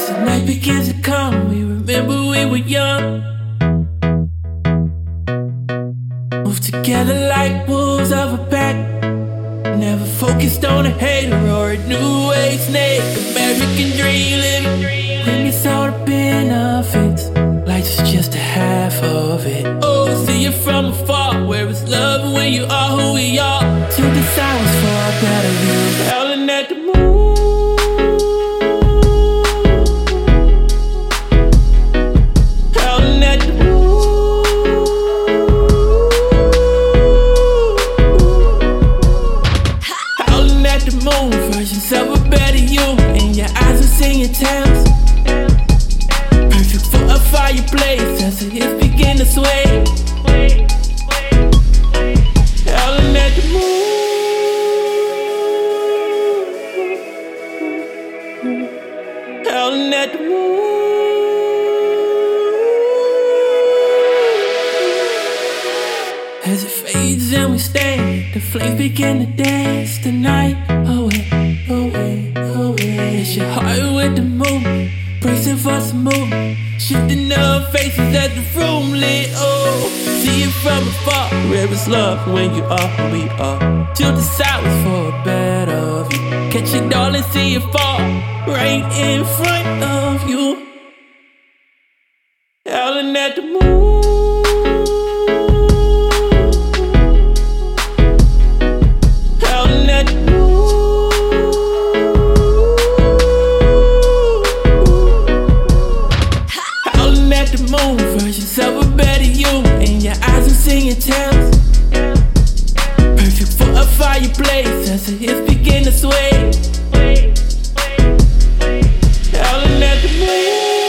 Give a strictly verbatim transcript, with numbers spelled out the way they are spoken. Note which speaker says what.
Speaker 1: the night begins to come, we remember we were young. Moved together like wolves of a pack. Never focused on a hater or a new age snake. American dream living, bring us all the benefits. Life's just a half of it. Oh, see you from afar, where it's love when you are who we are. To the silence for a better view, howling at the moon. Howling at the moon. Howling at the moon, versions of a better you. In your eyes are singing tales, perfect for a fireplace as the hits begin to sway. Howling at the moon. Howling at the moon. As it fades and we stay, the flames begin to dance the night away, away, away. It's your heart with the moon, bracing for some movement, shifting up faces as the room lit. Oh, see it from afar, where it's love when you are who we are. Till the silence for a better view. Catch it all and see it fall right in front of you. Howling at the moon. Howling at the moon. Howling at the moon, versions of a better you. In your eyes I'm singing tales, perfect for a fireplace as the hits begin to sway. Howling at the moon.